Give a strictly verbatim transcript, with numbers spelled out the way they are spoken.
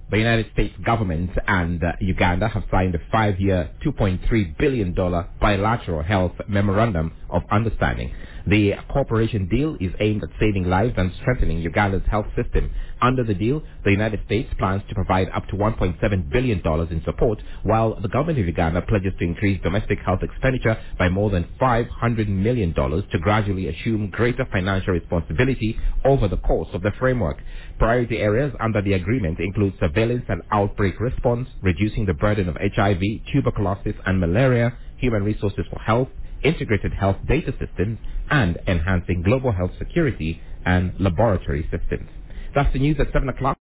The United States government and uh, Uganda have signed a five-year, two point three billion dollars bilateral health memorandum of understanding. The cooperation deal is aimed at saving lives and strengthening Uganda's health system. Under the deal, the United States plans to provide up to one point seven billion dollars in support, while the government of Uganda pledges to increase domestic health expenditure by more than five hundred million dollars to gradually assume greater financial responsibility over the course of the framework. Priority areas under the agreement include surveillance and outbreak response, reducing the burden of H I V, tuberculosis and malaria, human resources for health, integrated health data systems, and enhancing global health security and laboratory systems. That's the news at seven o'clock.